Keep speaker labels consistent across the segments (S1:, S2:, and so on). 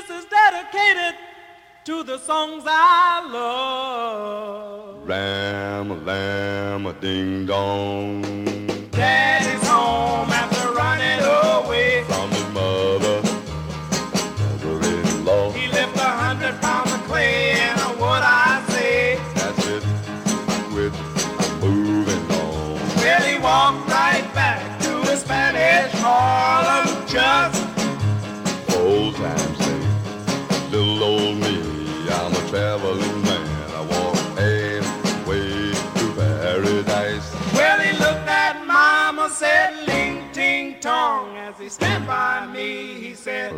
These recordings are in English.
S1: is dedicated to the songs I love.
S2: Ram-a-lam-a-ding-dong.
S1: Daddy's home after running away
S2: from his mother, mother-in-law.
S1: He left 100 pounds of clay and what I say.
S2: That's it, with moving on.
S1: Well, he walked right back to his Spanish Harlem just
S2: old times say, little old me, I'm a traveling man. I walk halfway to paradise.
S1: Well, he looked at Mama, said, ling, ting, tong. As he stand by me, he said,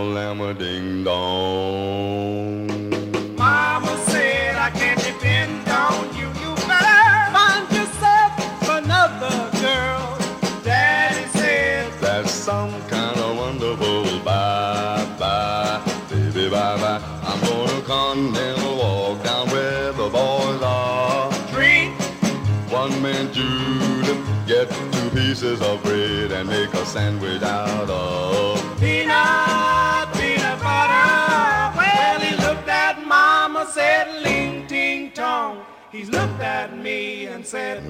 S2: Ram-a-lam-a-ding-dong.
S1: Mama said, I can't depend on you. You better find yourself another girl. Daddy said,
S2: that's some kind of wonderful. Bye-bye, baby, bye-bye. I'm gonna continental walk down where the boys are.
S1: Drink.
S2: One man Judah, get 2 pieces of bread and make a sandwich out of
S1: peanut butter. Well, he looked at Mama, said, ling, ting, tong. He looked at me and said,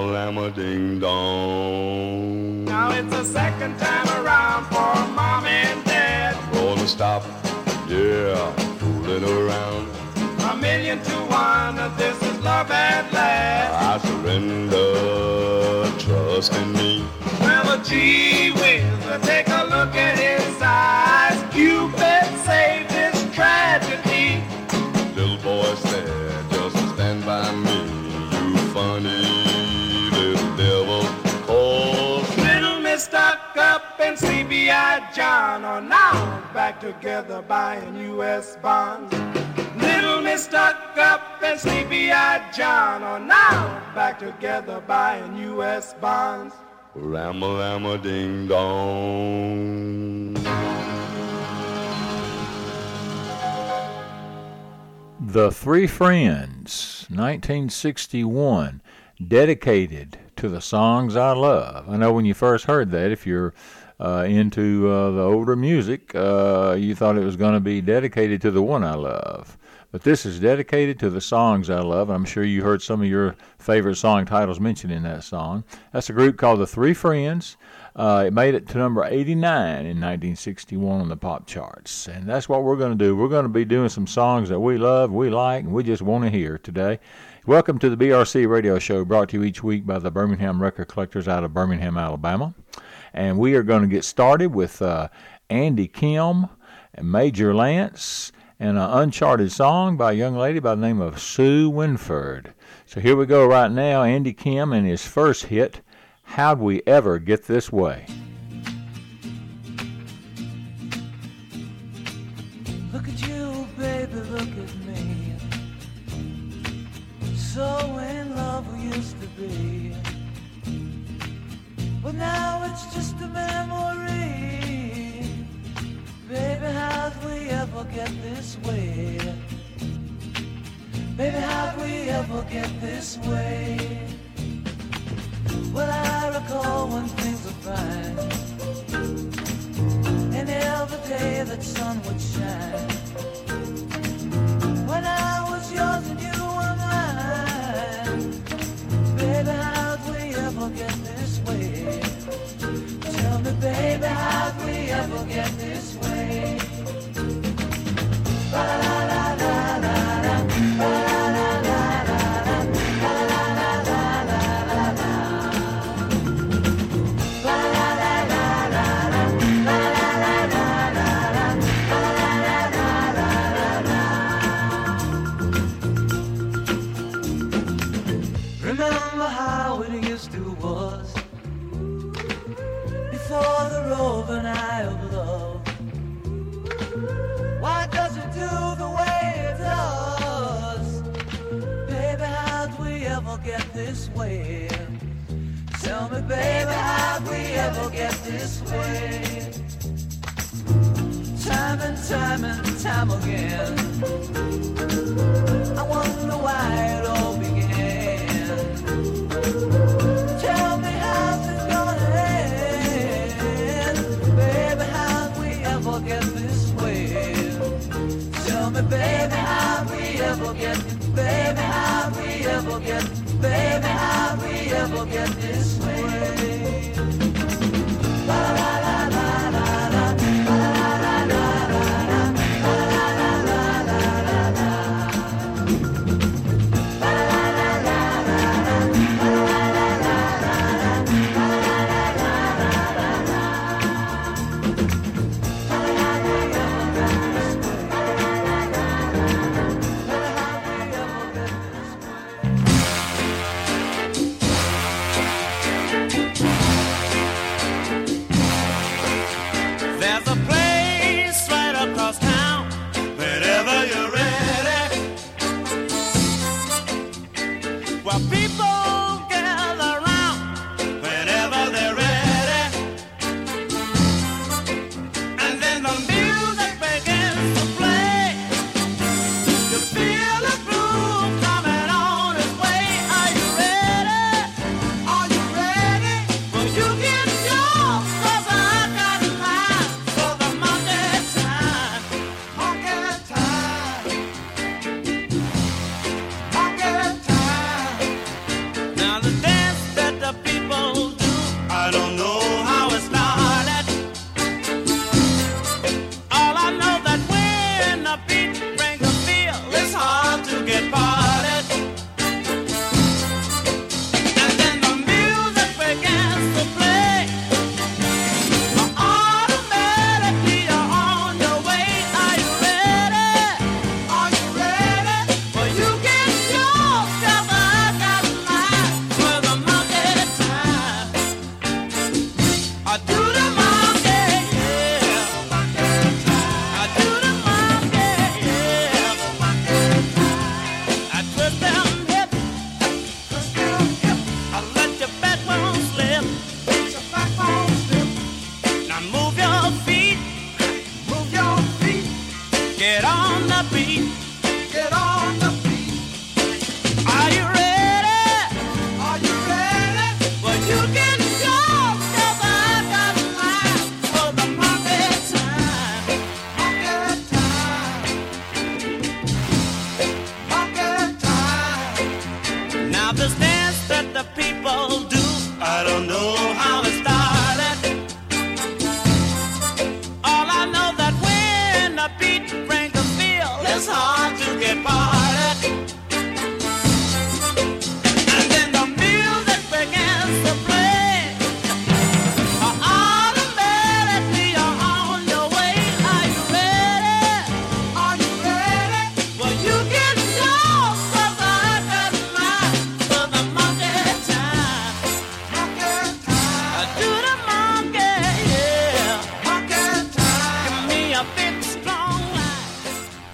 S2: Ram-a-lam-a-ding-dong.
S1: Now it's the second time around for Mom and Dad.
S2: Gonna stop, yeah, fooling around.
S1: 1,000,000 to 1, this is love at last.
S2: I surrender, trust in me.
S1: Well, gee whiz, take a look at his eyes. Cupid saved his tragedy.
S2: Little boy said, just stand by me, you funny little devil. Cause
S1: little Miss Stuck Up and CBI John are now back together buying U.S. bonds. Little Miss Stuck Up and Sleepy-Eyed John are now back together buying U.S. bonds.
S2: Ram-a-lam-a-ding-dong.
S3: The Three Friends, 1961, dedicated to the songs I love. I know when you first heard that, if you're into the older music, you thought it was going to be dedicated to the one I love. But this is dedicated to the songs I love. I'm sure you heard some of your favorite song titles mentioned in that song. That's a group called The Three Friends. It made it to number 89 in 1961 on the pop charts. And that's what we're going to do. We're going to be doing some songs that we love, we like, and we just want to hear today. Welcome to the BRC Radio Show, brought to you each week by the Birmingham Record Collectors out of Birmingham, Alabama. And we are going to get started with Andy Kim and Major Lance and an uncharted song by a young lady by the name of Sue Winford. So here we go right now, Andy Kim and his first hit, How'd We Ever Get This Way?
S4: Look at you, baby, look at me. So in love we used to be. But now it's just a memory. Baby, how'd we ever get this way? Baby, how'd we ever get this way? Well, I recall when things were fine, and every day that sun would shine. When I was yours and you were mine. Baby, how'd we ever get this way? Tell me, baby, how'd we ever get this way? La la la la la la, la la la la la, la la la la la la la, la la la la la la, la la la la la la, la la la la la. Remember how it used to was before the roving eye of love. Why does it do the way it does? Baby, how'd we ever get this way? Tell me, baby, how'd we ever get this way? Time and time and time again, I wonder why it all began. Tell me how's it gonna end? Baby, how'd we ever get this way? me, baby, how we ever get, baby, how we ever get, baby, how we ever get this way. La la la la la la, la la la la la, la la la la la la.
S1: There's a place right across town, whenever you're ready, where people gather round whenever they're ready, and then the music begins to play. You feel the groove coming on its way. Are you ready? Are you ready? Well, you get yours, 'cause I got mine for the monkey time. Monkey time. Monkey time. Now the dance that the people do, I don't know how it started. All I know that when the beat brings a feel, it's hard to get parted. And then the music begins to play. Automatically you're on your way. Are you ready? Are you ready? Well, you get yours, 'cause I got mine for the monkey time. I do the monkey, yeah. I do the monkey, yeah. I twist them hips, I let your backbone slip. Now move your feet, get on the beat, Are you ready? Are you ready? Well, you get yours, 'cause I got mine for the monkey time. Monkey time. Monkey time. Now this dance that the people do, I don't know how it started. All I know that when the beat brings the feel, it's hard to get parted. And then the music begins to play. Automatically you're on your way. Are you ready? Are you ready? Well, you get yours, 'cause I got mine for the monkey time. Monkey time. I do the monkey, yeah. Monkey time. Give me a big strong light.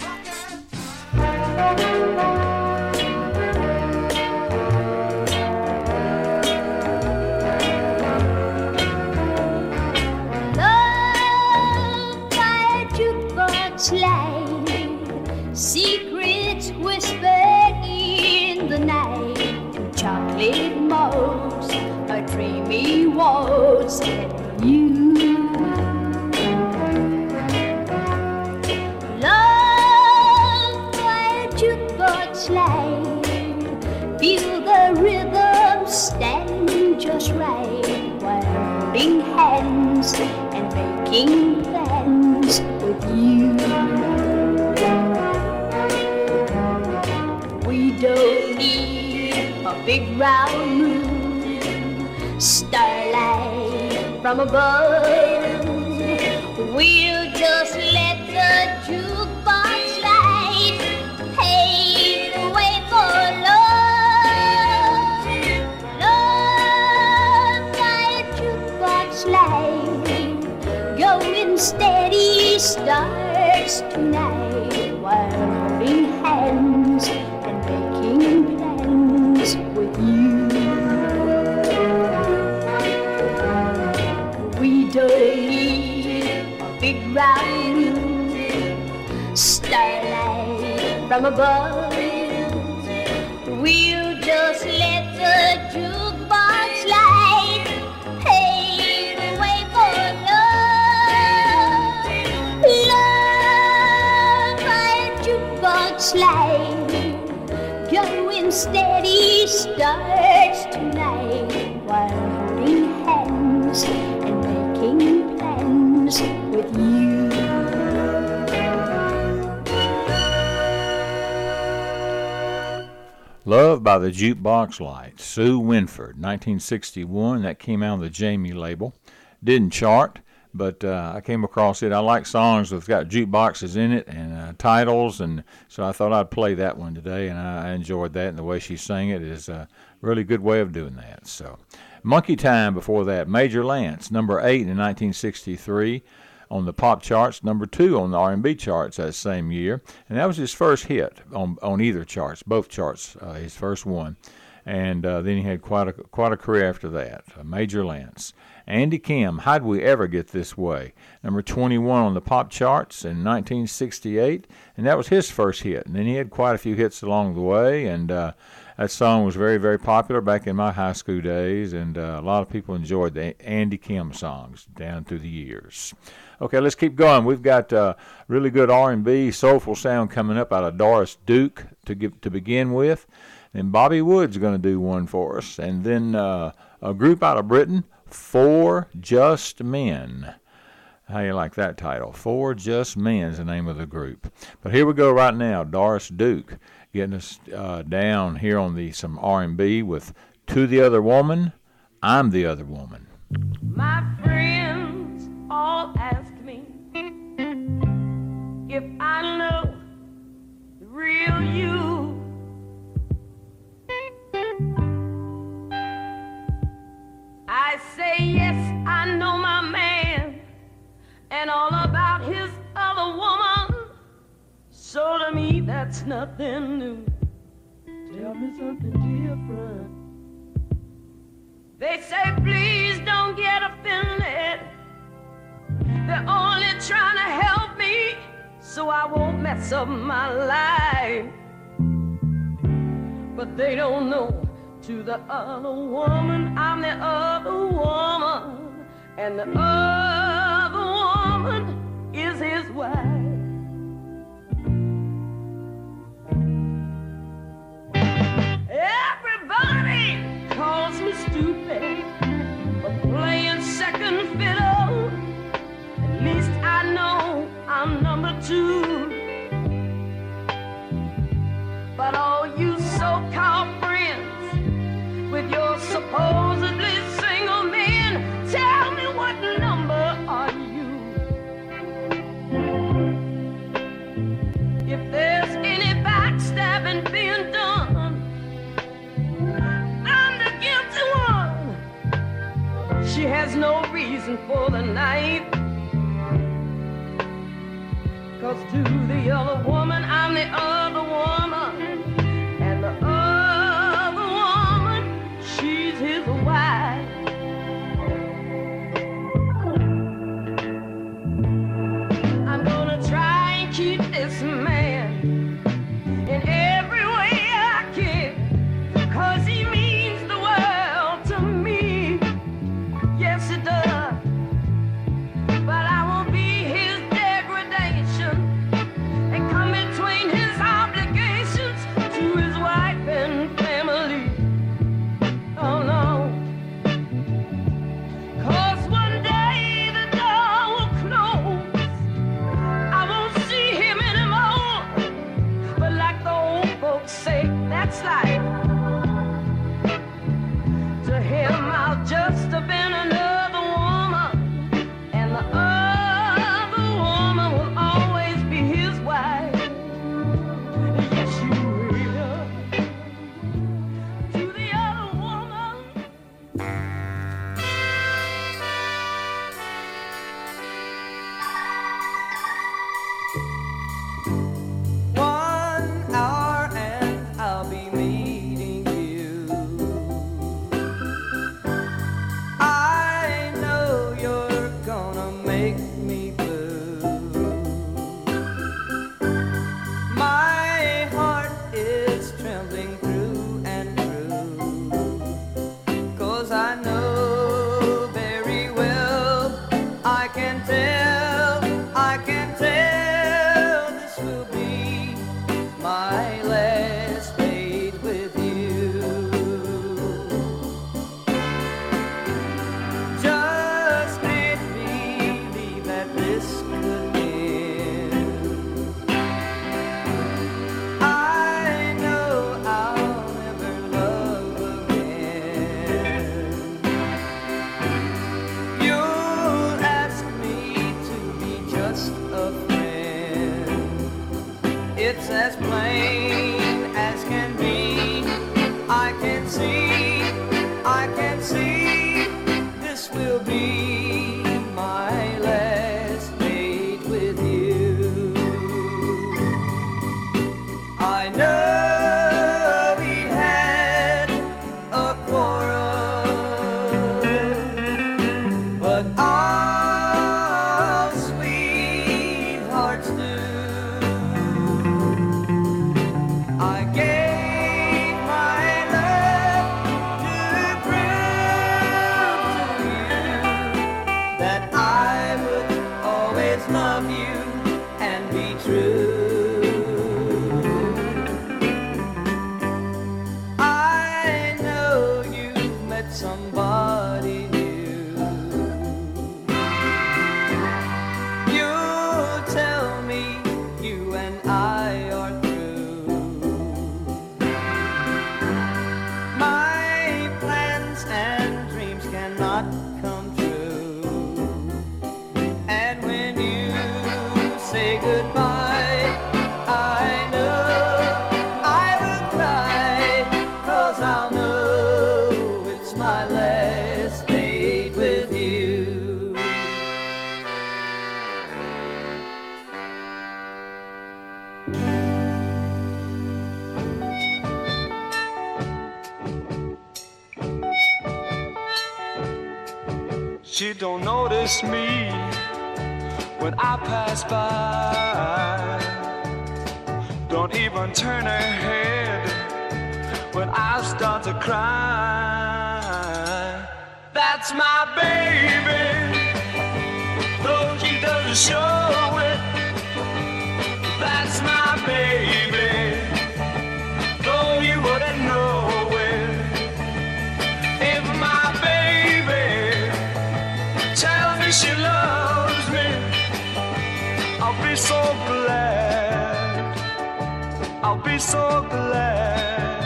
S5: Love by a jukebox light, secrets whispered in the night, chocolate modes, a dreamy waltz, and you. Love by a jukebox light, feel the rhythm stand just right while holding hands and making plans with you. We don't need a big round moon, starlight from above. We'll just let the jukebox light pave the way for love. Love by a jukebox light, going steady starts tonight while holding hands and making plans with you. We don't need a big round moon, starlight from above. We'll just let the jukebox light pave the way for love. Love by a jukebox sleigh, going steady starts tonight while holding hands and making plans with you.
S3: Love by the Jukebox Lights, Sue Winford, 1961. That came out on the Jamie label. Didn't chart, but I came across it. I like songs that's got jukeboxes in it and titles, and so I thought I'd play that one today, and I enjoyed that, and the way she sang it is a really good way of doing that. So, Monkey Time before that, Major Lance, number 8 in 1963. On the pop charts, number 2 on the R&B charts that same year, and that was his first hit on either charts, both charts, his first one, and then he had quite a career after that. Major Lance, Andy Kim, How'd We Ever Get This Way, number 21 on the pop charts in 1968, and that was his first hit. And then he had quite a few hits along the way, and that song was very, very popular back in my high school days, and a lot of people enjoyed the Andy Kim songs down through the years. Okay, let's keep going. We've got really good R&B, soulful sound coming up out of Doris Duke to begin with. Then Bobby Wood's going to do one for us. And then a group out of Britain, Four Just Men. How you like that title? Four Just Men is the name of the group. But here we go right now, Doris Duke getting us down here on some R&B with To the Other Woman, I'm the Other Woman.
S6: My friends all ask me if I know the real you. I say yes, I know my man and all about his other woman. So to me that's nothing new. Tell me something different. They say please don't get offended. They're only trying to help me so I won't mess up my life. But they don't know, to the other woman I'm the other woman, and the other woman is his wife. Everybody calls me stupid for playing second fiddle. At least I know I'm number 2. But all you so-called friends with your supposedly single men, tell me what number are you? If there's any backstabbing being done, I'm the guilty one. She has no reason for the knife. 'Cause to the other woman, I'm the other woman, and the other woman, she's his wife. I'm gonna try and keep this man in every way I can, 'cause he means the world to me. Yes, it does. But I won't be his degradation and come between his obligation
S4: It's as plain as can be. I can see, this will be my last date with you. I know we had a quarrel, but all sweethearts do. I gave my love to prove to you that I would always love you and be true. I know you've met somebody new. You'll tell me you and I are through. My plans and dreams cannot come true. And when you say goodbye, I know I will cry, 'cause I'll know it's my last date with you.
S1: She don't notice me when I pass by. Don't even turn her head when I start to cry. That's my baby, though she doesn't show it. That's my baby, though you wouldn't know it. If my baby tells me she loves me, I'll be so glad. I'll be so glad.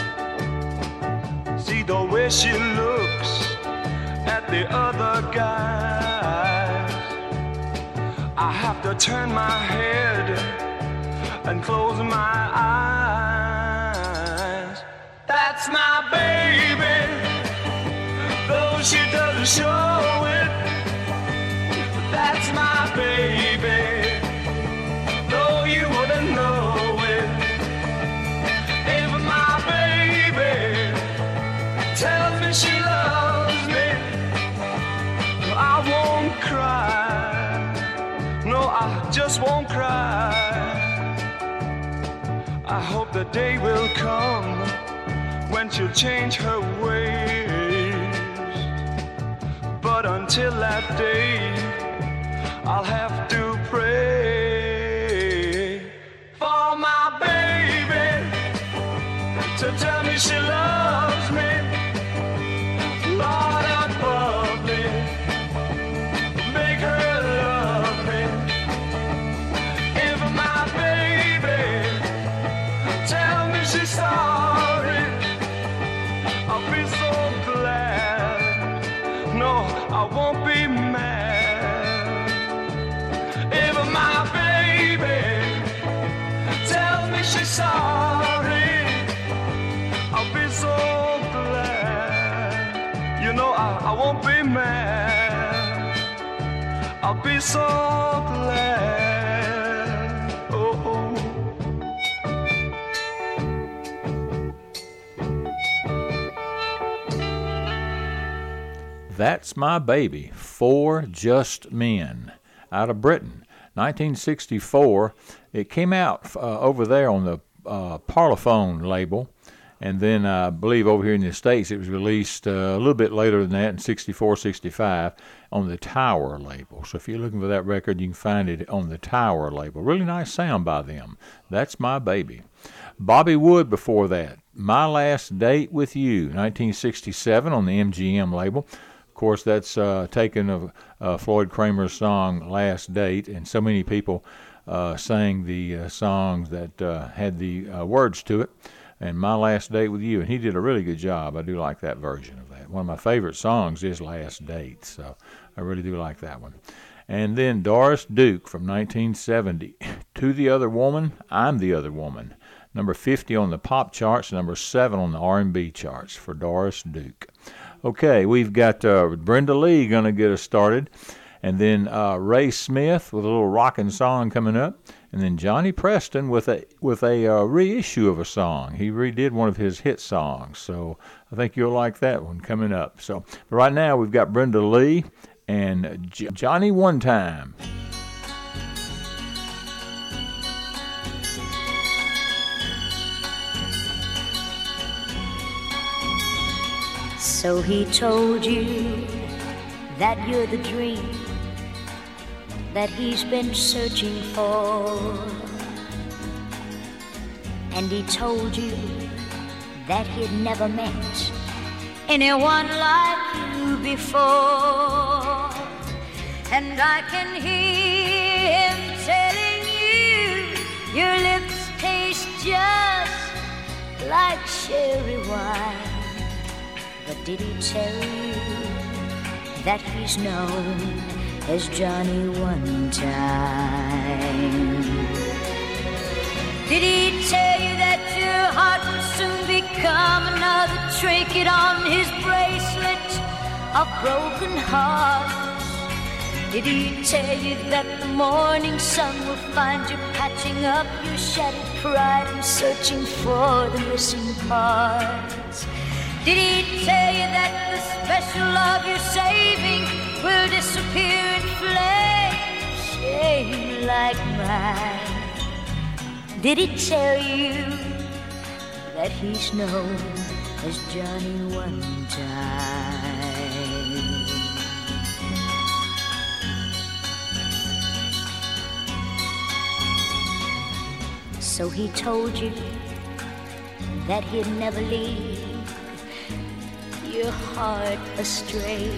S1: See the way she looks at the other guys. I have to turn my head and close my eyes. That's my baby, though she doesn't show it. That's my baby, though you wouldn't know it. If my baby tells me she loves me, I won't cry. No, I just won't cry. I hope the day will come when she'll change her ways. But until that day, I'll have to pray for my baby to tell me she loves me. Lord above me, make her love me. If my baby tell me she's sorry, I'll be so glad. No, I won't be mad. If my baby tells me she's sorry, I'll be so glad. You know I won't be mad. I'll be so glad. Oh.
S3: That's My Baby, Four Just Men, out of Britain, 1964. It came out over there on the Parlophone label, and then I believe over here in the States it was released a little bit later than that, in 64, 65, on the Tower label. So if you're looking for that record, you can find it on the Tower label. Really nice sound by them. That's My Baby. Bobby Wood before that, My Last Date with You, 1967 on the MGM label. Of course, that's taken of Floyd Kramer's song Last Date, and so many people sang the songs that had the words to it, and My Last Date with You, and he did a really good job. I do like that version of that. One of my favorite songs is Last Date, so I really do like that one. And then Doris Duke from 1972, To the Other Woman, I'm the Other Woman. Number 50 on the pop charts, number 7 on the R&B charts for Doris Duke. Okay, we've got Brenda Lee going to get us started, and then Ray Smith with a little rockin' song coming up, and then Johnny Preston with a reissue of a song. He redid one of his hit songs, so I think you'll like that one coming up. So, but right now we've got Brenda Lee and Johnny One Time.
S7: So he told you that you're the dream that he's been searching for. And he told you that he'd never met anyone like you before. And I can hear him telling you your lips taste just like cherry wine. But did he tell you that he's known as Johnny One Time? Did he tell you that your heart will soon become another trinket on his bracelet of broken hearts? Did he tell you that the morning sun will find you patching up your shattered pride and searching for the missing parts? Did he tell you that the special love you're saving will disappear in flames, shame like mine? Did he tell you that he's known as Johnny One Time? So he told you that he'd never leave your heart astray.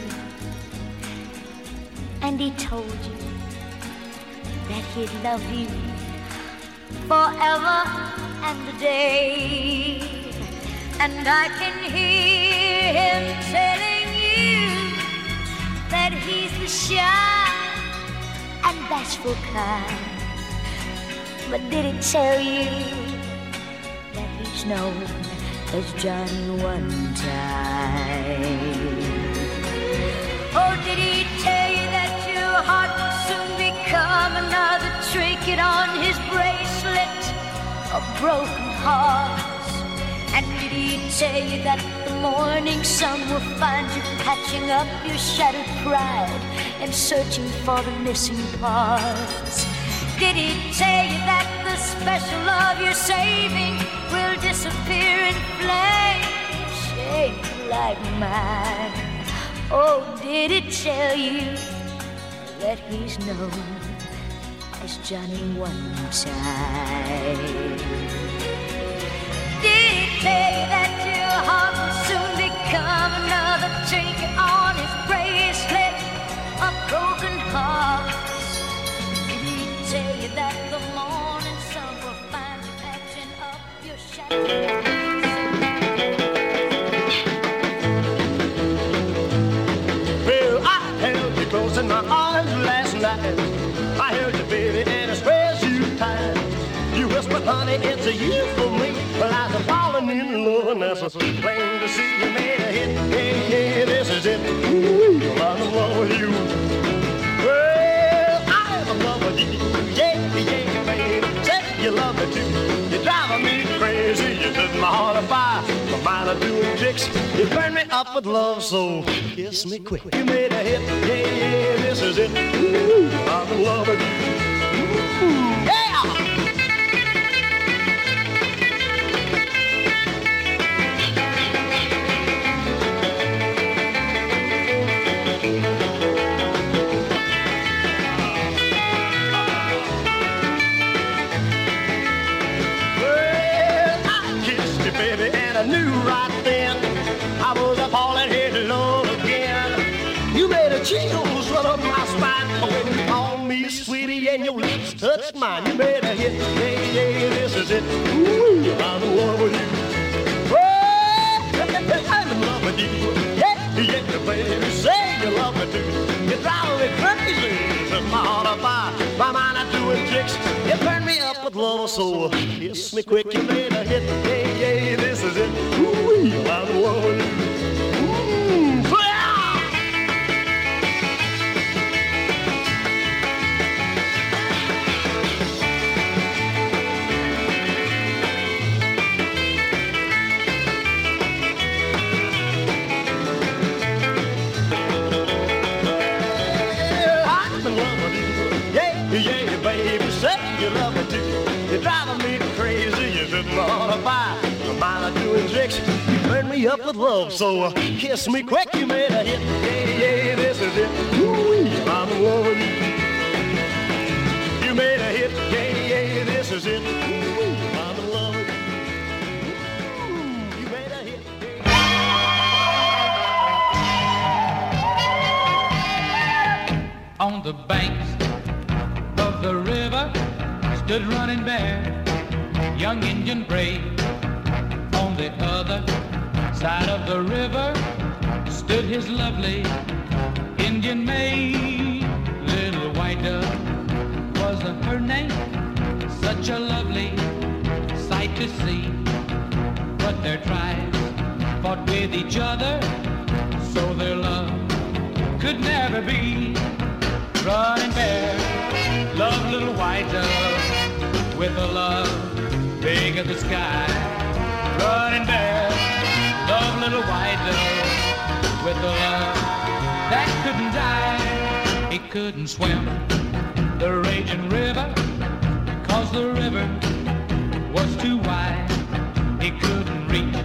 S7: And he told you that he'd love you forever and a day. And I can hear him telling you that he's the shy and bashful kind. But did he tell you that he's known as Johnny One Time? Oh, did he tell you that your heart will soon become another trinket on his bracelet of broken hearts? And did he tell you that the morning sun will find you patching up your shattered pride and searching for the missing parts? Did he tell you that the special love you're saving will disappear in flames, shaped like mine? Oh, did he tell you that he's known as Johnny One Time? Did he tell you that your heart will soon become another trinket on his bracelet of broken hearts? Tell you that the morning sun will find you patching up your shadows.
S8: Well, I held you close in my arms last night. I held you, baby, and I squared you tight. You whispered, honey, it's a you for me. Well, I was falling in love, and that's so plain to see. You made a hit, yeah, yeah, this is it. Ooh, I'm in love with you. Well, I'm in love with you. Yeah, yeah, baby, say you love me too. You're driving me crazy, you set my heart on fire. My mind are doing tricks, you burn me up with love, so kiss me quick. You made a hit, yeah, yeah, this is it. Ooh, I'm in love with you. Ooh, yeah! Chills run up my spine when you call me sweetie and your lips touch mine. You made a hit, yeah, yeah, this is it. Ooh, I'm in love with you. Oh, I'm in love with you. Yeah, yeah, baby, say you love me too. You're driving me crazy, set my heart on fire. My mind is doing tricks. You with love, so kiss me quick, you made a hit. Yeah, yeah, this is it. Ooh, I'm the one with you. Yeah, baby, say you love me too. You're driving me crazy. You're sitting on a fire, a mile of doing tricks. You burn me up with love, so kiss me quick. You made a hit. Yeah, yeah, this is it. Ooh, I'm the one with you. You made a hit. Yeah, yeah, this is it. Ooh, I'm in love with you. Ooh, you made a hit.
S9: On the banks of the river stood Running Bear, young Indian brave. On the other side of the river stood his lovely Indian maid. Little White Dove was her name, such a lovely sight to see. But their tribes fought with each other, so their love could never be. Running Bear loved Little White Dove with a love big as the sky. Running Bear loved Little White Dove with a love that couldn't die. He couldn't swim the raging river, 'cause the river was too wide. He couldn't reach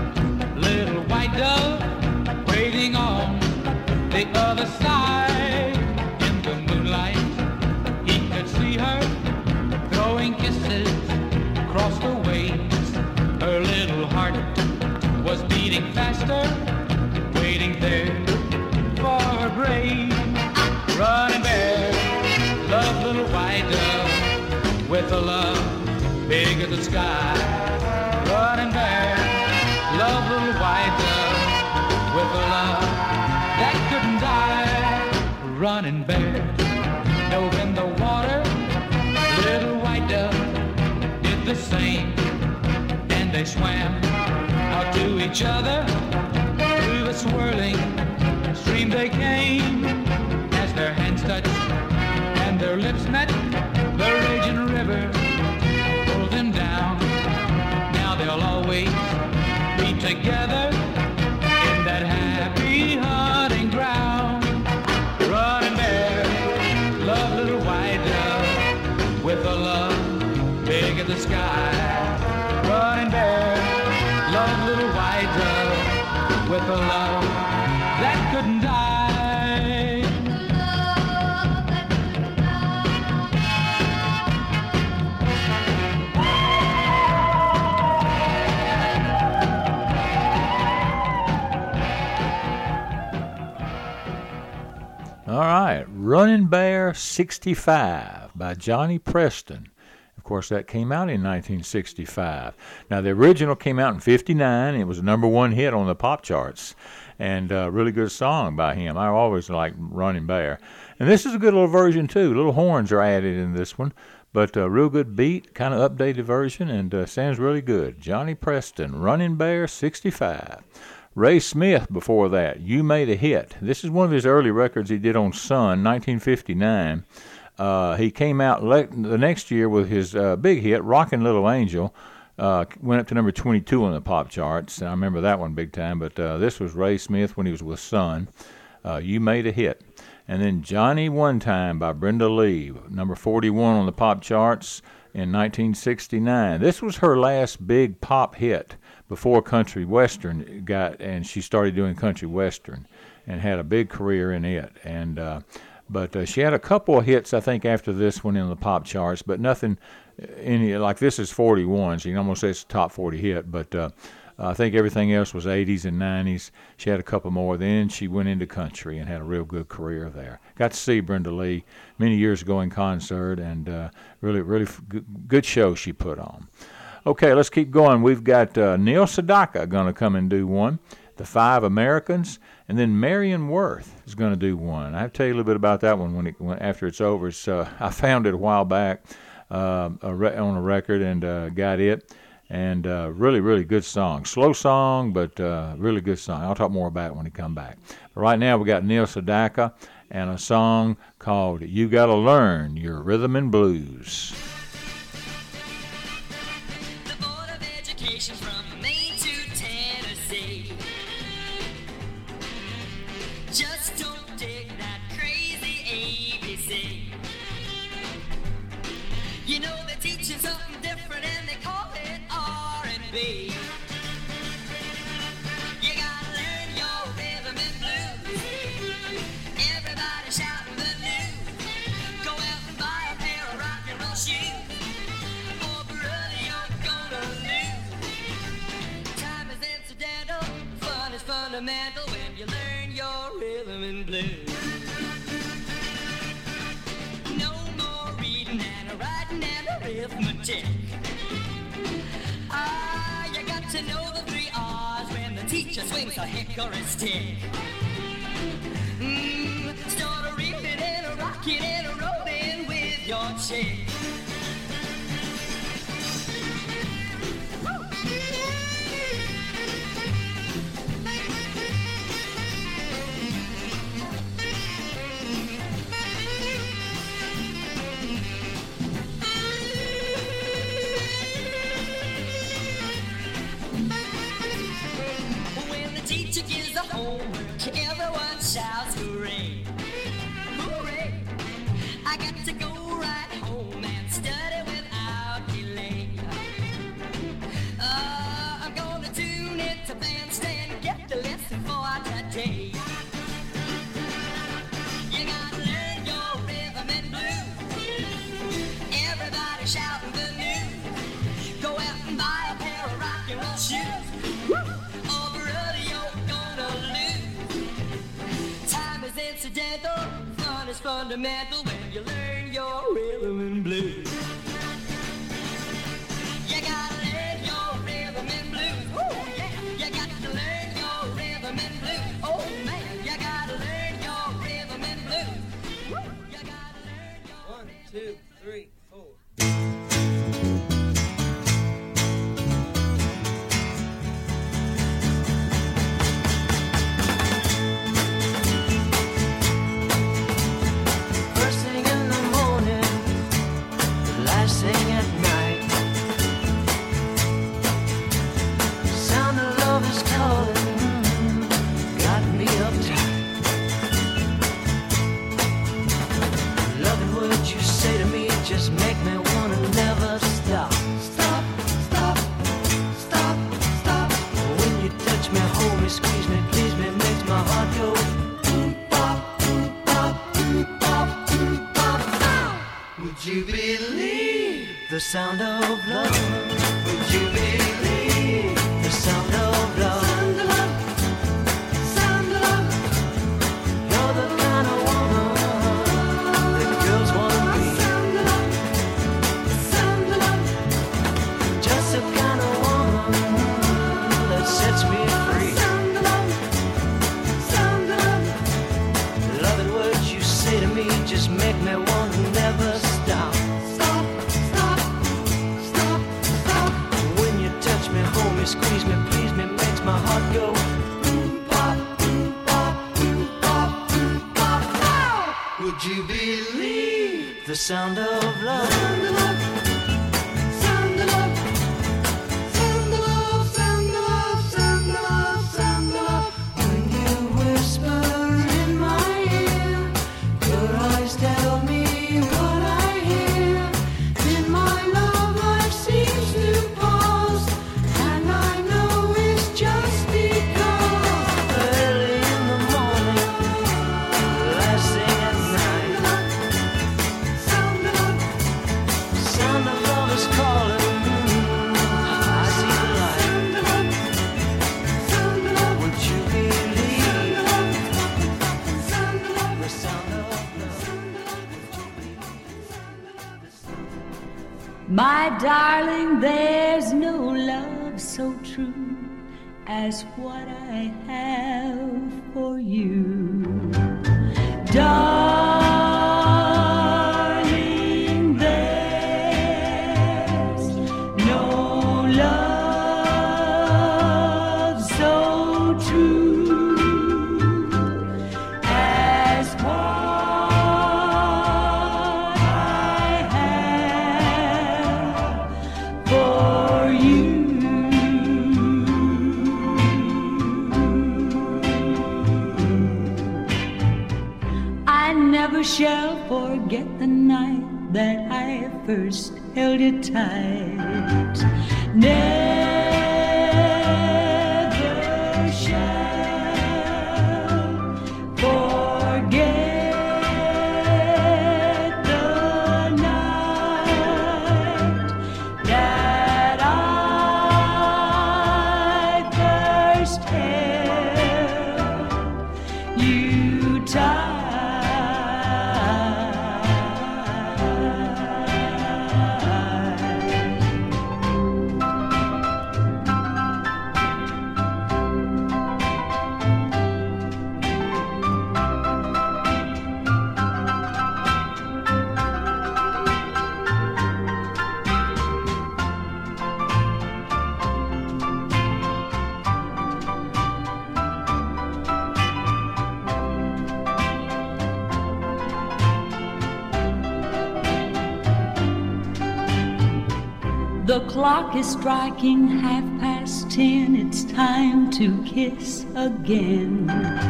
S9: Little White Dove waiting on the other side. In the moonlight he could see her throwing kisses across the waves. Her little heart was beating faster, waiting there for her grave. Running Bear loved Little White Dove with a love big as the sky. Running Bear loved Little White Dove with a love that couldn't die. Running Bear dove in the water, Little White Dove did the same, and they swam out to each other. Through the swirling stream they came. As their hands touched and their lips met, the raging river pulled them down. Now they'll always be together in that happy hunting ground. Running Bear loved Little White Dove with a love big as the sky. Running Bear loved Little White Dove with a love that couldn't die.
S3: All right, Running Bear 65 by Johnny Preston. Of course, that came out in 1965. Now, the original came out in 59. It was a #1 hit on the pop charts, and a really good song by him. I always liked Running Bear. And this is a good little version, too. Little horns are added in this one, but a real good beat, kind of updated version, and sounds really good. Johnny Preston, Running Bear 65. Ray Smith before that, You Made a Hit. This is one of his early records he did on Sun, 1959. He came out the next year with his big hit, Rockin' Little Angel. Went up to number 22 on the pop charts. I remember that one big time, but this was Ray Smith when he was with Sun. You Made a Hit. And then Johnny One Time by Brenda Lee, number 41 on the pop charts in 1969. This was her last big pop hit before country western and she started doing country western and had a big career in it. And but she had a couple of hits, I think, after this one in the pop charts, but nothing like this is 41, so you can almost say it's a top 40 hit, but I think everything else was 80s and 90s. She had a couple more. Then she went into country and had a real good career there. Got to see Brenda Lee many years ago in concert, and really good show she put on. Okay, let's keep going. We've got Neil Sedaka going to come and do one, The Five Americans, and then Marion Worth is going to do one. I have to tell you a little bit about that one after it's over. I found it a while back. on a record and got it. And really, really good song. Slow song, but really good song. I'll talk more about it when we come back. But right now we got Neil Sedaka and a song called You Gotta Learn Your Rhythm and Blues.
S10: The Board of Education from Maine to Tennessee. Just don't dig that crazy ABC. You know they're teaching something different and they call it R&B. You gotta learn your rhythm and blues. Everybody shouting the news. Go out and buy a pair of rock and roll shoes. Or brother, you're gonna lose. Time is incidental, fun is fundamental when you learn your rhythm and blues. No more reading and a writing and arithmetic. You got to know the 3 R's when the teacher swings a hickory stick. Start a reading and a rocking and a rolling with your chick. When the teacher gives the homework, everyone shouts hooray, hooray. I got to go right home and study without delay. I'm gonna tune into bandstand, get the lesson for today. You gotta learn your rhythm and blues. Everybody shouting the news. Go out and buy a pair of rock and roll shoes. Or brother, you're gonna lose. Time is incidental, fun is fundamental when you learn your rhythm and blues. You gotta learn your rhythm and blues. Oh yeah, you got to learn your rhythm and blues. Oh man, you gotta learn your rhythm and blues. You gotta learn your 1, 2, 3, 4.
S4: First thing in the morning, last thing at night. Sound of love is calling, got me uptight. Loving what you say to me just make me wanna never stop. Stop, stop, stop, stop. When you touch me, hold me, squeeze me, please me, makes my heart go boom, bop, boom, bop, boom, bop, boom, bop. Would you believe the sound of love? Would you believe the sound of love? Sound of love, sound of love. You're the kind of woman that girls wanna be. Sound of love, sound of love. Just the kind of woman that sets me free. Sound of love, sound of love. Loving what you say to me just make me want to never stop. Stop, stop, stop, stop. When you touch me, hold me, squeeze me, please me, makes my heart go boom, pop, boom, pop, boom, pop, boom, pop. Would you believe the sound of love? Sound of love, sound of love. Sound of love, sound of love, sound of love, sound of love. When you whisper in my ear, your eyes tell me what I hear. Then my love life seems to pause, and I know it's just because early in the morning, last thing at night. Sound of love, sound of love is calling. I see the light. Sound of love, sound of love. Would you believe the sound of love? The sound of love. Would you believe the sound of love?
S11: My darling, there's no love so true as what I have for you. Darling, there's forget the night that I first held you tight. Never shall forget the night that I first held you tight. The clock is striking 10:30. It's time to kiss again.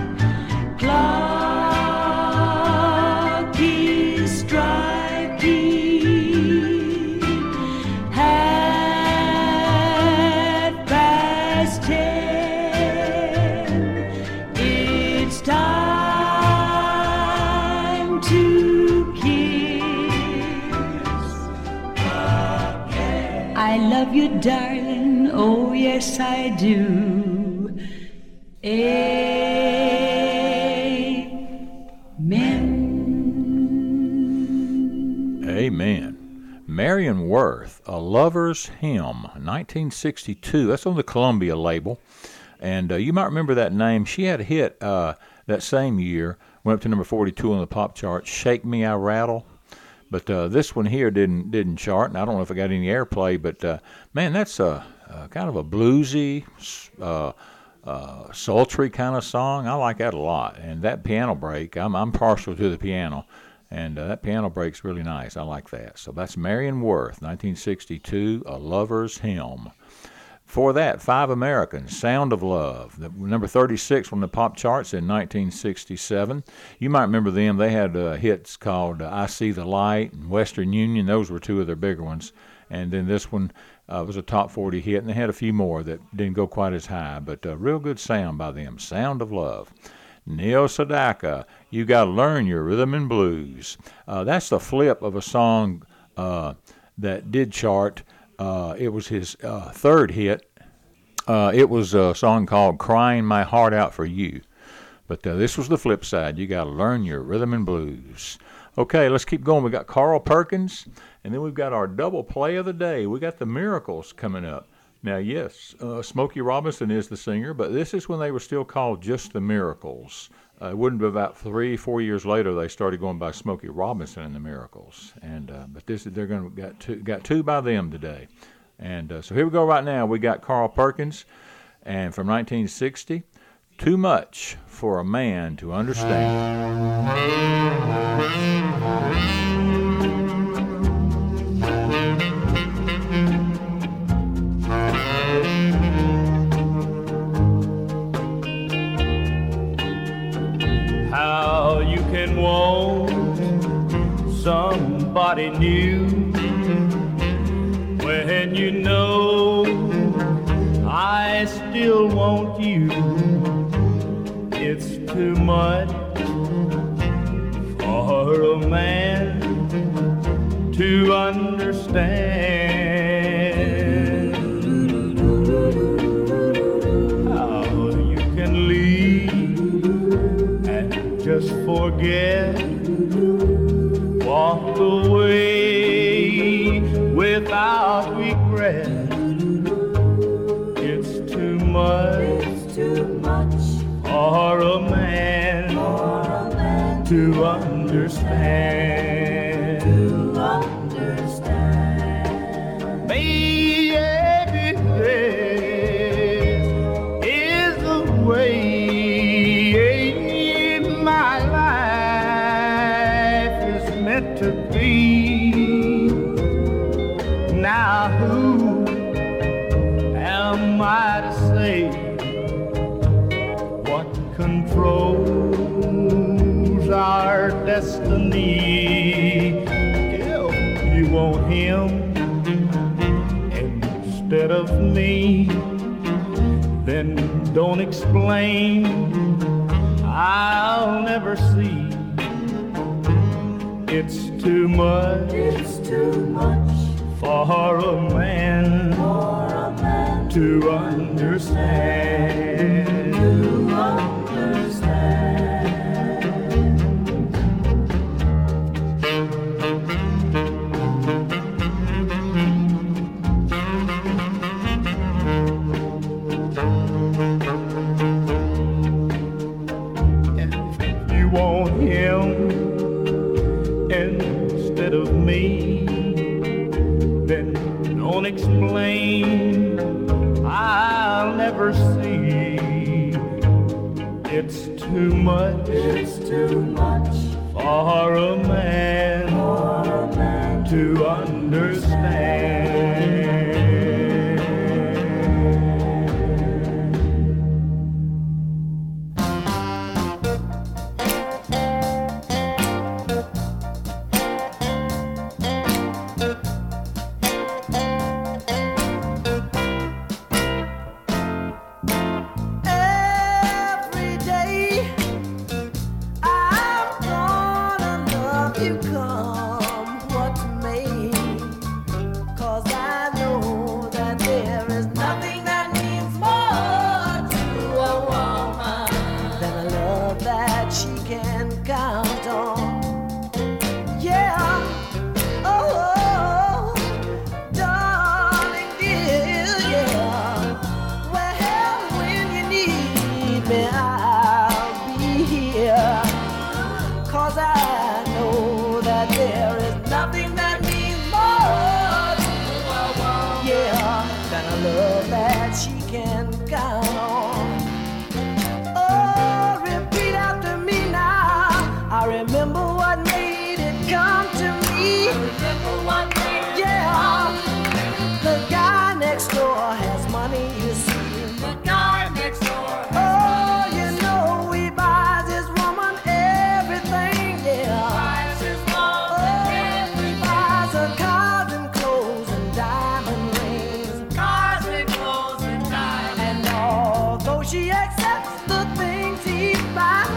S11: Clock is striking 10:30. It's time to I love you, darling, oh yes I do. Amen.
S3: Amen. Marion Worth, A Lover's Hymn, 1962. That's on the Columbia label. And you might remember that name. She had a hit that same year, went up to number 42 on the pop chart, Shake Me, I Rattle. But this one here didn't chart, and I don't know if it got any airplay. But man, that's kind of a bluesy, sultry kind of song. I like that a lot. And that piano break, I'm partial to the piano, and that piano break's really nice. I like that. So that's Marion Worth, 1962, A Lover's Hymn. For that, Five Americans, Sound of Love, number 36 on the pop charts in 1967. You might remember them. They had hits called I See the Light and Western Union. Those were two of their bigger ones. And then this one was a top 40 hit, and they had a few more that didn't go quite as high, but real good sound by them, Sound of Love. Neil Sedaka, You Gotta Learn Your Rhythm and Blues. That's the flip of a song that did chart. It was his third hit. It was a song called Crying My Heart Out for You. But this was the flip side. You got to learn your rhythm and blues. Okay, let's keep going. We got Carl Perkins, and then we've got our double play of the day. We got the Miracles coming up. Now, yes, Smokey Robinson is the singer, but this is when they were still called just the Miracles. It wouldn't be about 3-4 years later they started going by Smokey Robinson and the Miracles. And but they're going to got two by them today. And so here we go right now. We got Carl Perkins, and from 1960, Too Much for a Man to Understand.
S12: How you can want somebody new when you know I still want you. It's too much for a man to understand. How you can leave and just forget, walk away without regret. It's too much for a man to understand. Maybe this is the way my life is meant to be. Now who am I to say what controls our destiny. If you want him instead of me, then don't explain. I'll never see. It's too much. It's too much for a man, to understand. If you want him instead of me, then don't explain. I'll never see. It's too much. It's too much for a man, to understand.
S4: Every day I'm gonna love you come what may, 'cause I know that there is nothing that means more to a woman than a love that she can count on. Yeah, oh, darling dear, yeah. Well, when you need me, I'll be here. 'Cause I know that there is nothing that means more to a woman, yeah, than a love that she can count on. Oh, repeat after me now. I remember what made it come to me. Yeah, the guy next door has money, you see. The guy next door. Oh, you know he buys his woman everything, yeah. Buys his woman everything. Buys her cars and clothes and diamond rings. Cars and clothes and diamonds. And although she accepts the things he buys,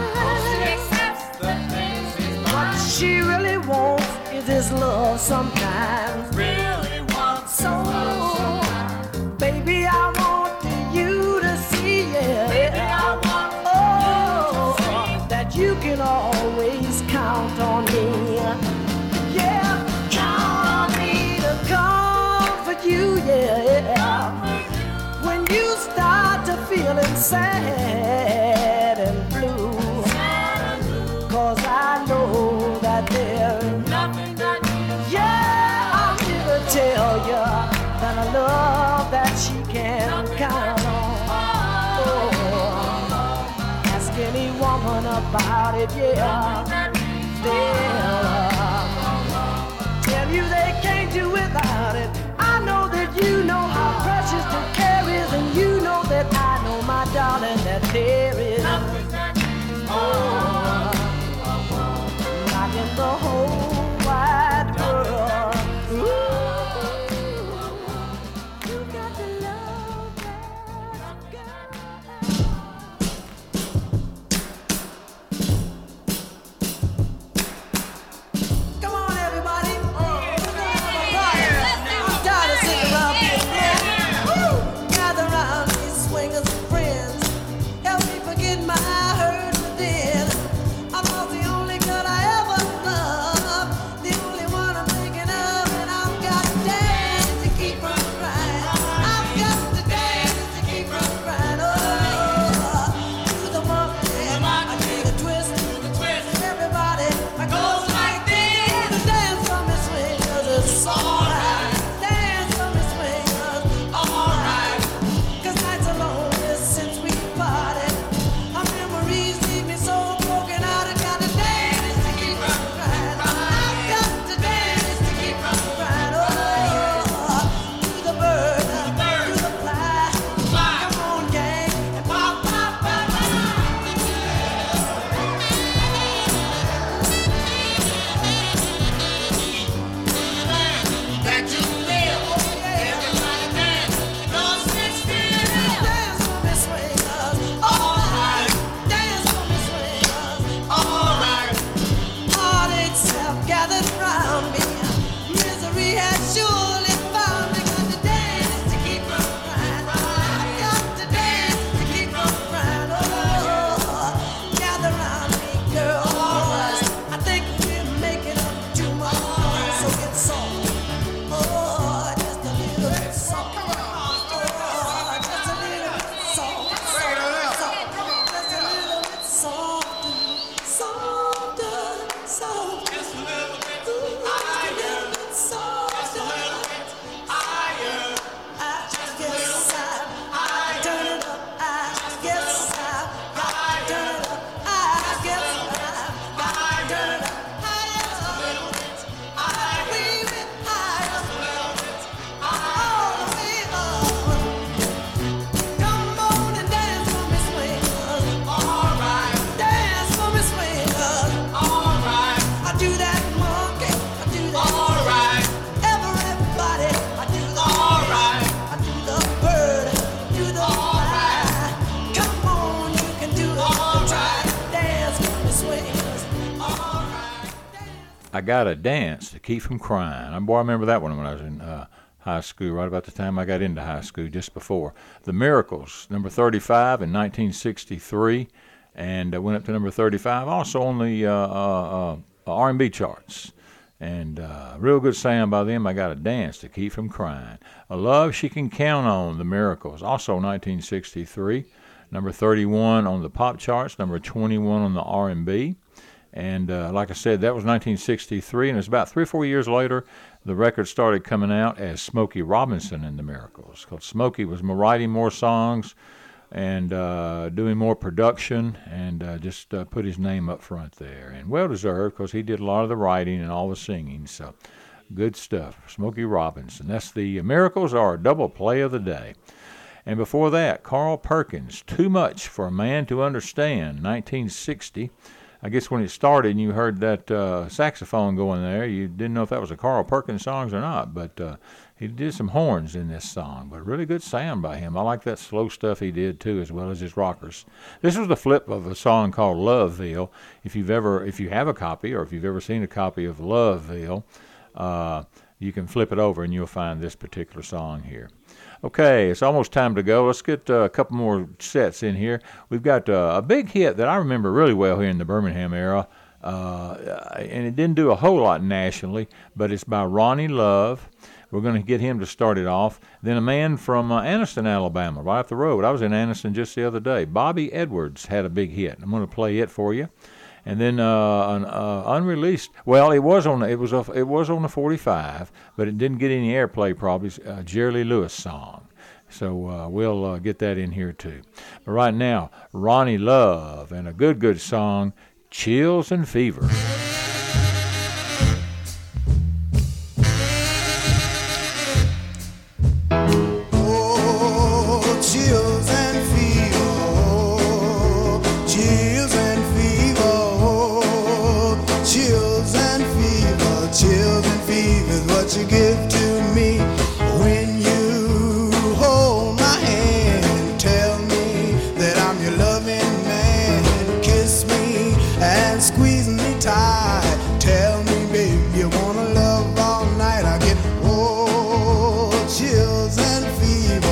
S4: what she really wants is his love sometimes. Really wants so, baby, I want you to see, yeah. Baby, I want you to see that you can always count on me. Yeah, count on me to comfort you, yeah. When you start to feeling sad and blue, 'cause I know that there's nothing that yeah, I'm here to tell you that I love that she can count on. Oh, ask any woman about it, yeah. They'll tell you they can't do without it. I know that you know how precious the care is, and you know that I know, my darling, that there is not in the whole wide world. You got to love that girl. Come on, everybody. We're gonna have a party.
S3: Gotta Dance to Keep from Crying. Boy, I remember that one when I was in high school, right about the time I got into high school, just before. The Miracles, number 35 in 1963, and went up to number 35, also on the R&B charts. And real good sound by them. I Gotta Dance to Keep from Crying. A Love She Can Count On, The Miracles, also 1963, number 31 on the pop charts, number 21 on the R&B. And like I said, that was 1963, and it was about 3 or 4 years later, the record started coming out as Smokey Robinson and the Miracles. Because Smokey was writing more songs and doing more production, and just put his name up front there. And well-deserved, because he did a lot of the writing and all the singing. So good stuff. Smokey Robinson. That's the Miracles, are a double play of the day. And before that, Carl Perkins, Too Much for a Man to Understand, 1960. I guess when it started and you heard that saxophone going there, you didn't know if that was a Carl Perkins song or not, but he did some horns in this song, but really good sound by him. I like that slow stuff he did too, as well as his rockers. This was the flip of a song called Loveville. If you have a copy, or if you've ever seen a copy of Loveville, you can flip it over and you'll find this particular song here. Okay, it's almost time to go. Let's get a couple more sets in here. We've got a big hit that I remember really well here in the Birmingham era, and it didn't do a whole lot nationally, but it's by Ronnie Love. We're going to get him to start it off. Then a man from Anniston, Alabama, right up the road. I was in Anniston just the other day. Bobby Edwards had a big hit. I'm going to play it for you. And then an unreleased. Well, it was on the 45, but it didn't get any airplay. Probably Jerry Lee Lewis song. So we'll get that in here too. But right now, Ronnie Love and a good song, Chills and Fever.
S13: You give to me when you hold my hand. Tell me that I'm your loving man. Kiss me and squeeze me tight. Tell me, baby, you wanna love all night. I get chills and fever.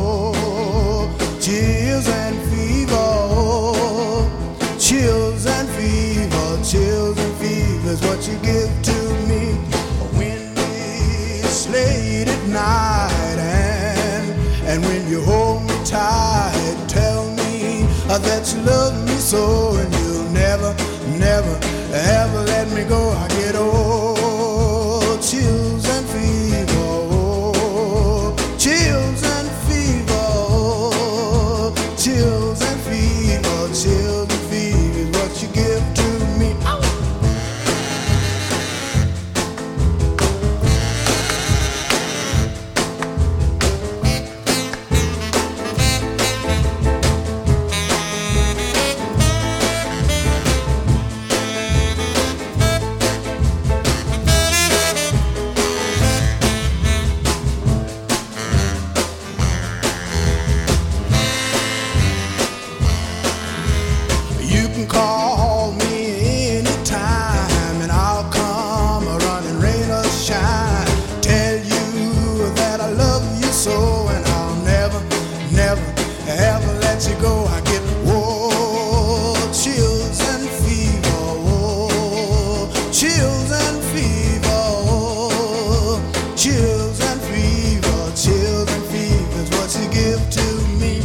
S13: Chills and fever. Chills and fever. Chills and fever is what you give to me. Late at night, and when you hold me tight, tell me that you love me so, and you'll never ever let me go. I get chills and fever, chills and fever, chills and fever, chills and fever is what you give to me. Ow! Call me anytime and I'll come running, rain or shine. Tell you that I love you so, and I'll never ever let you go. I get chills and fever, chills and fever, chills and fever, chills and fever is what you give to me.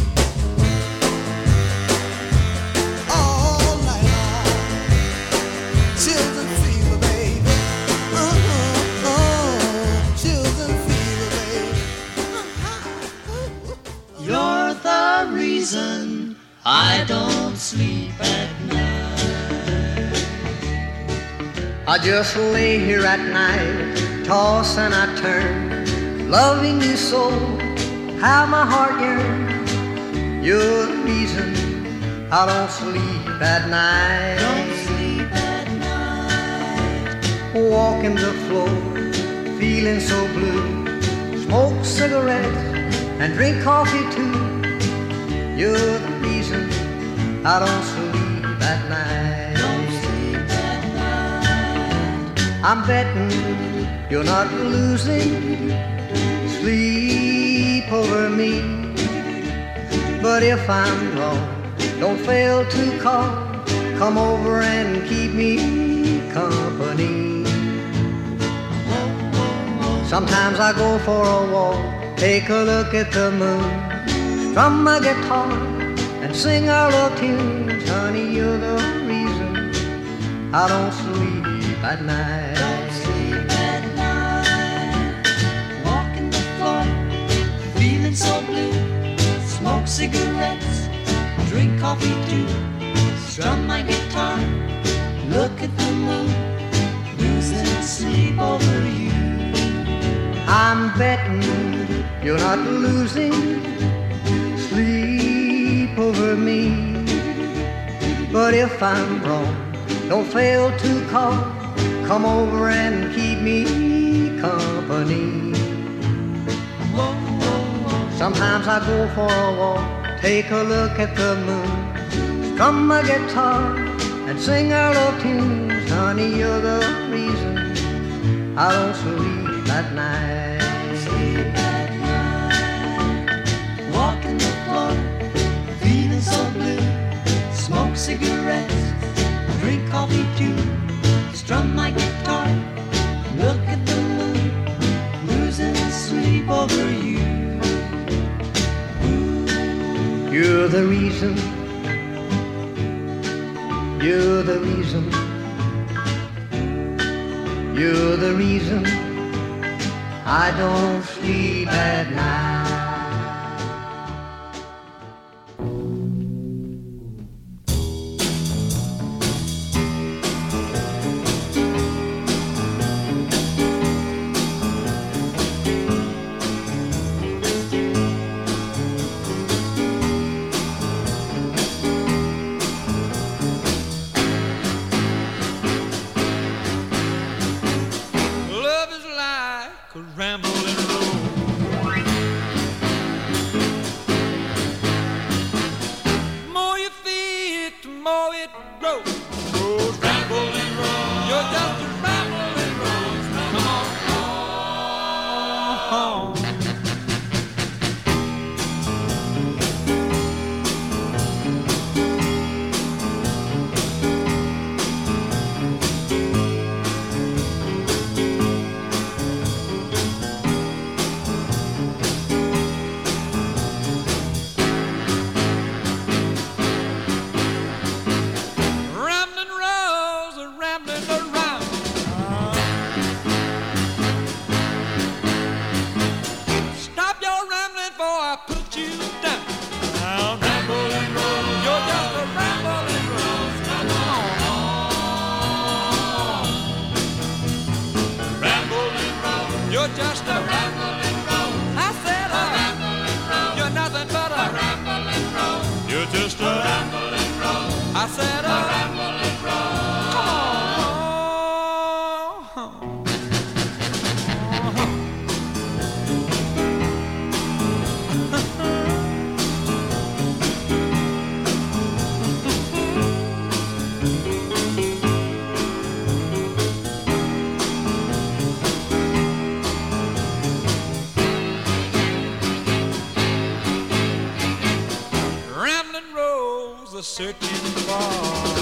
S4: I don't sleep at night.
S14: I just lay here at night, toss and I turn, loving you so, how my heart yearns. You're the reason I don't sleep at night.
S4: Don't sleep at night.
S14: Walking the floor, feeling so blue, smoke cigarettes and drink coffee too. You're the reason I don't sleep at night.
S4: Don't sleep at night.
S14: I'm betting you're not losing sleep over me. But if I'm wrong, don't fail to call. Come over and keep me company. Sometimes I go for a walk, take a look at the moon, strum my guitar and sing our love tunes. Honey, you're the reason I don't sleep at night.
S4: Don't sleep at night. Walking the floor, feeling so blue. Smoke cigarettes, drink coffee too. Strum my guitar, look at the moon, losing sleep over you.
S14: I'm betting you're not losing sleep over me. But if I'm wrong, don't fail to call. Come over and keep me company. Sometimes I go for a walk, take a look at the moon, strum my guitar and sing our love tunes. Honey, you're the reason I don't sleep at night.
S4: Sleep at night. Walking the floor, feeling so blue. Smoke cigarettes, drink coffee too. Strum my guitar, look at the moon, losing sleep over you.
S14: You're the reason, you're the reason, you're the reason I don't sleep at night.
S15: Searching for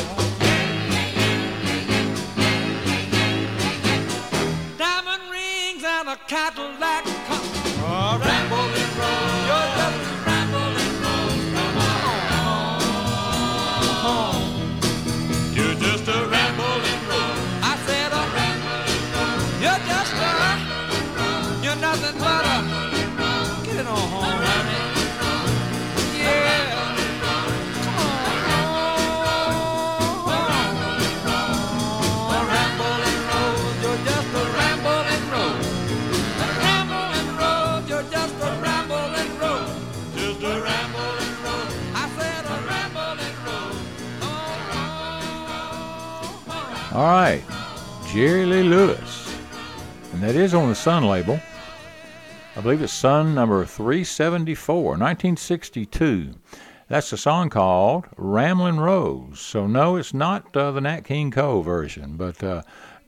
S15: diamond rings and a Cadillac car. Oh, rambling rose, you're just a rambling rose. Come on, you're just a rambling rose. I said a rambling rose. You're just a rambling rose. You're nothing but a get it on home, honey. Yeah.
S3: All right, Jerry Lee Lewis, and that is on the Sun label. I believe it's Sun number 374, 1962. That's a song called Ramblin' Rose. So no, it's not the Nat King Cole version, but good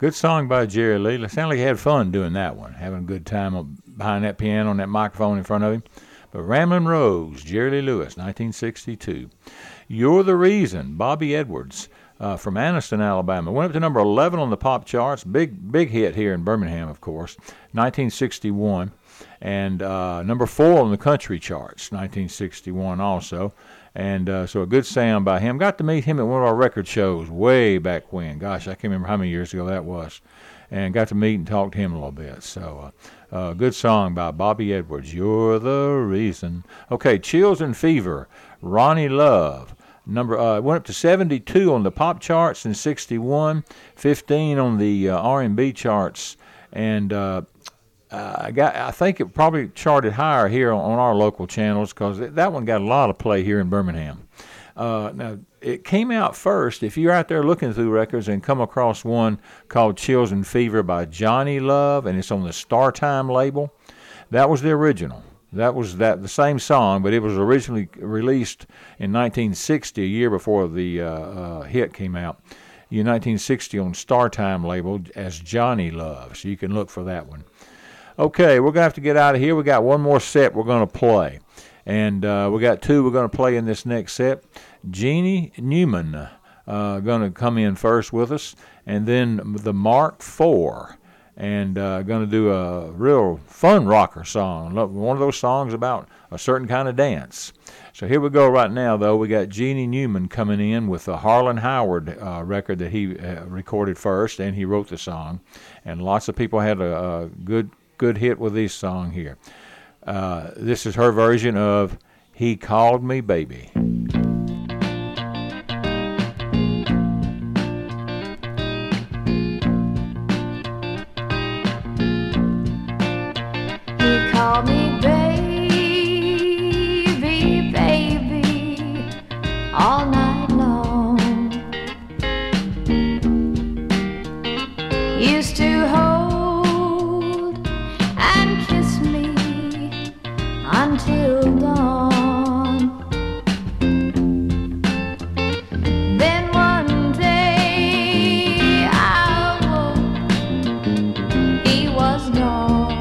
S3: Good song by Jerry Lee. It sounded like he had fun doing that one, having a good time behind that piano and that microphone in front of him. But Ramblin' Rose, Jerry Lee Lewis, 1962. You're the Reason, Bobby Edwards from Anniston, Alabama. Went up to number 11 on the pop charts. Big hit here in Birmingham, of course, 1961. And number 4 on the country charts, 1961 also. And so a good sound by him. Got to meet him at one of our record shows way back when. Gosh, I can't remember how many years ago that was. And got to meet and talk to him a little bit. So good song by Bobby Edwards, You're the Reason. Okay, Chills and Fever, Ronnie Love. Went up to 72 on the pop charts in 61, 15 on the R&B charts, and I think it probably charted higher here on our local channels because that one got a lot of play here in Birmingham. Now, it came out first. If you're out there looking through records and come across one called Chills and Fever by Johnny Love, and it's on the StarTime label, that was the original. That was the same song, but it was originally released in 1960, a year before the hit came out. In 1960 on StarTime label as Johnny Love, so you can look for that one. Okay, we're going to have to get out of here. We got one more set we're going to play. And we got two we're going to play in this next set. Jeannie Newman going to come in first with us. And then the Mark IV. And going to do a real fun rocker song. One of those songs about a certain kind of dance. So here we go right now, though. We got Jeannie Newman coming in with the Harlan Howard record that he recorded first. And he wrote the song. And lots of people had a good hit with this song here. This is her version of He Called Me Baby.
S16: He called me baby, baby, all night long. Used to hold and kiss me until dawn. Then one day I awoke, he was gone.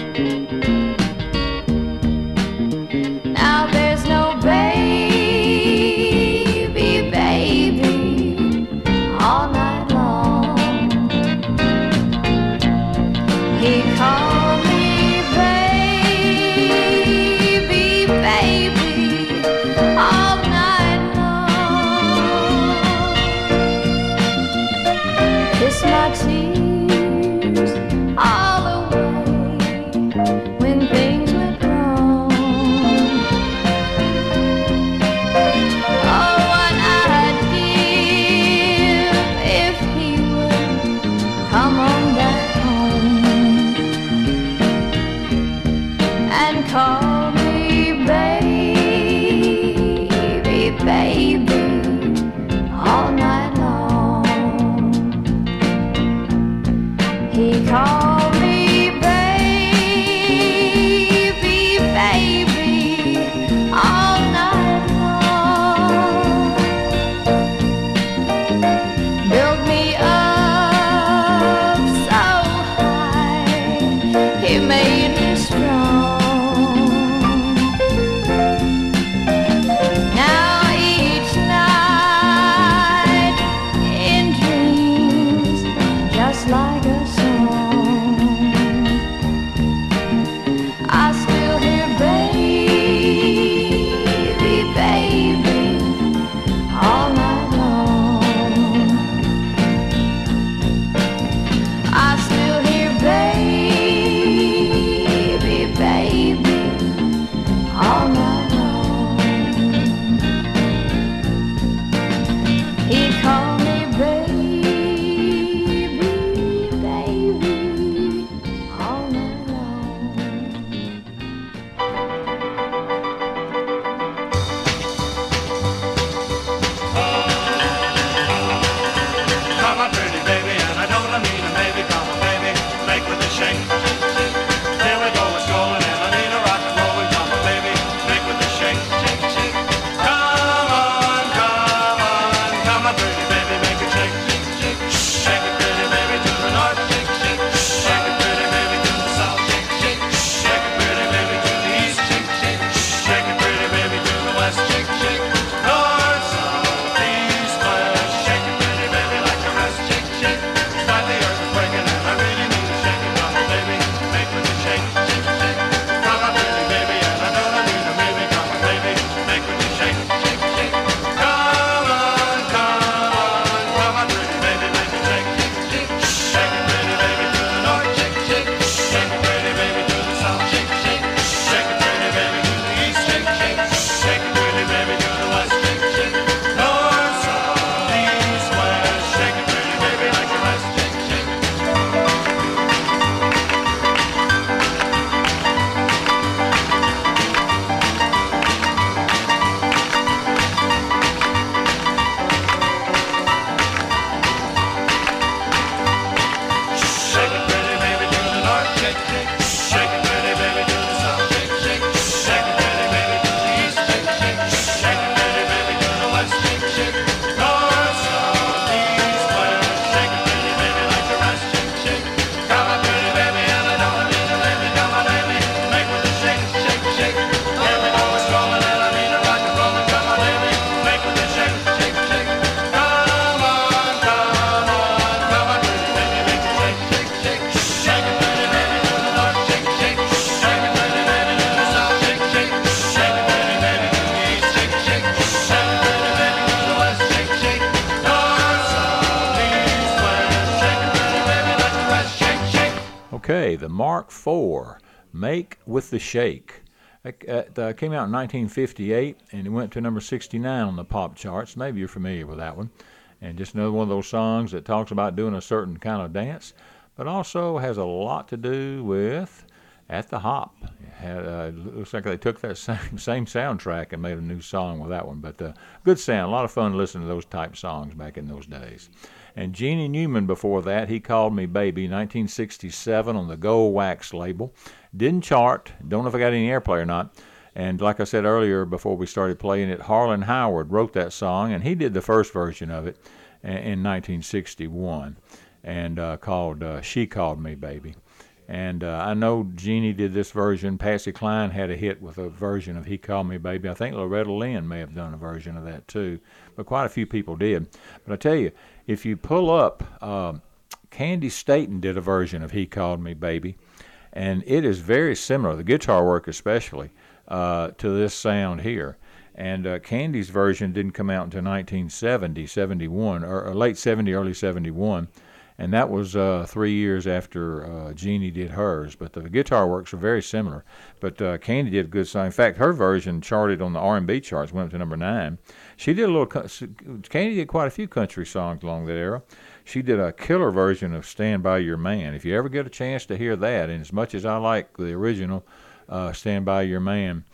S16: Now there's no baby, baby, all night long. He called me baby, baby, all night long. Kiss my tears all away when things went wrong. Oh, what I'd give if he would come on back home and call me baby, baby, all night long. He called me baby, baby, all night long. Built me up so high, he made me strong.
S3: Okay, the Mark IV, Make with the Shake. It came out in 1958, and it went to number 69 on the pop charts. Maybe you're familiar with that one. And just another one of those songs that talks about doing a certain kind of dance, but also has a lot to do with At the Hop. It looks like they took that same soundtrack and made a new song with that one. But good sound, a lot of fun listening to those type songs back in those days. And Jeannie Newman before that, He Called Me Baby, 1967 on the Gold Wax label. Didn't chart, don't know if I got any airplay or not. And like I said earlier before we started playing it, Harlan Howard wrote that song, and he did the first version of it in 1961, and called She Called Me Baby. And I know Jeannie did this version. Patsy Cline had a hit with a version of He Called Me Baby. I think Loretta Lynn may have done a version of that too, but quite a few people did. But I tell you, if you pull up, Candy Staton did a version of He Called Me Baby, and it is very similar, the guitar work especially, to this sound here. And Candy's version didn't come out until 1970, 71, or late 70, early 71. And that was 3 years after Jeannie did hers. But the guitar works are very similar. But Candy did a good song. In fact, her version charted on the R&B charts, went up to number 9. She did Candy did quite a few country songs along that era. She did a killer version of Stand By Your Man. If you ever get a chance to hear that, and as much as I like the original Stand By Your Man,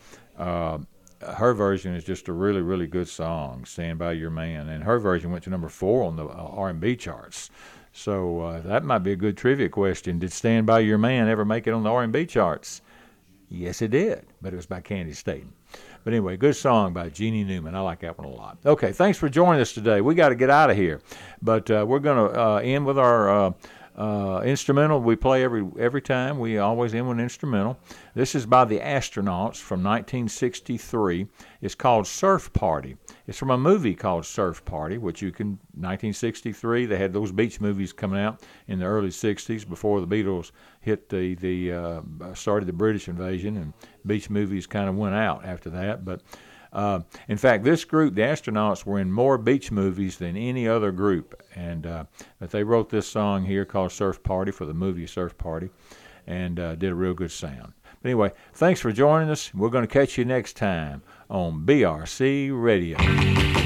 S3: her version is just a really, really good song, Stand By Your Man. And her version went to number 4 on the R&B charts. So that might be a good trivia question. Did Stand By Your Man ever make it on the R&B charts? Yes, it did, but it was by Candy Staton. But anyway, good song by Jeannie Newman. I like that one a lot. Okay, thanks for joining us today. We got to get out of here, but we're going to end with our instrumental we play every time. We always end with an instrumental. This is by the Astronauts from 1963. It's called Surf Party. It's from a movie called Surf Party, which 1963, they had those beach movies coming out in the early 60s before the Beatles hit started the British invasion, and beach movies kind of went out after that. But in fact, this group, the Astronauts, were in more beach movies than any other group, and but they wrote this song here called Surf Party for the movie Surf Party, and did a real good sound. But anyway, thanks for joining us. We're going to catch you next time on BRC Radio.